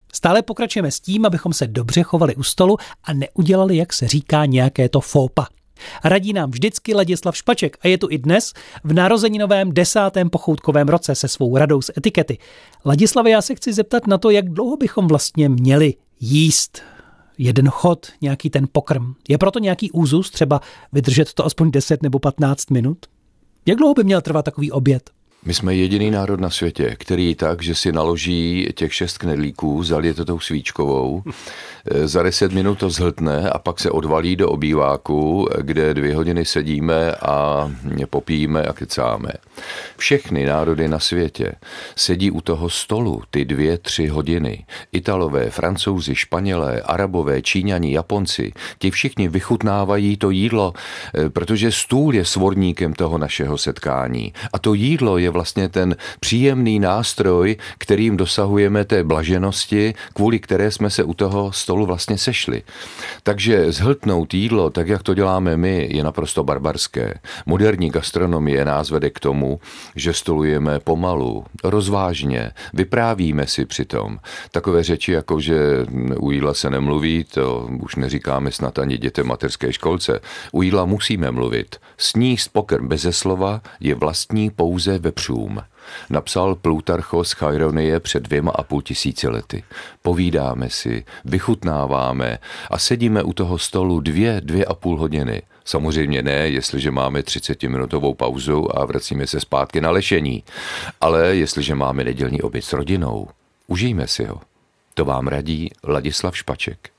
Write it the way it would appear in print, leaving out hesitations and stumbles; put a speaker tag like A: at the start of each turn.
A: Stále pokračujeme s tím, abychom se dobře chovali u stolu a neudělali, jak se říká, nějaké to fópa. Radí nám vždycky Ladislav Špaček a je tu i dnes v narozeninovém 10. pochoutkovém roce se svou radou z etikety. Ladislave, já se chci zeptat na to, jak dlouho bychom vlastně měli jíst jeden chod, nějaký ten pokrm. Je proto nějaký úzus, třeba vydržet to aspoň 10 nebo 15 minut? Jak dlouho by měl trvat takový oběd?
B: My jsme jediný národ na světě, který tak, že si naloží těch 6 knedlíků, zalije to tou svíčkovou, za 10 minut to zhltne a pak se odvalí do obýváku, kde 2 hodiny sedíme a popijíme a kecáme. Všechny národy na světě sedí u toho stolu ty 2-3 hodiny. Italové, Francouzi, Španělé, Arabové, Číňani, Japonci, ti všichni vychutnávají to jídlo, protože stůl je svorníkem toho našeho setkání. A to jídlo je vlastně ten příjemný nástroj, kterým dosahujeme té blaženosti, kvůli které jsme se u toho stolu vlastně sešli. Takže zhltnout jídlo, tak jak to děláme my, je naprosto barbarské. Moderní gastronomie nás vede k tomu, že stolujeme pomalu, rozvážně, vyprávíme si přitom. Takové řeči, jako že u jídla se nemluví, to už neříkáme snad ani dětem mateřské školce. U jídla musíme mluvit. Sníst pokrm beze slova je vlastní pouze vepřům. Napsal Plutarchos Chaironie před 2,5 tisíci lety. Povídáme si, vychutnáváme a sedíme u toho stolu 2,5 hodiny. Samozřejmě ne, jestliže máme 30-minutovou pauzu a vracíme se zpátky na lešení. Ale jestliže máme nedělní oběd s rodinou, užijme si ho. To vám radí Ladislav Špaček.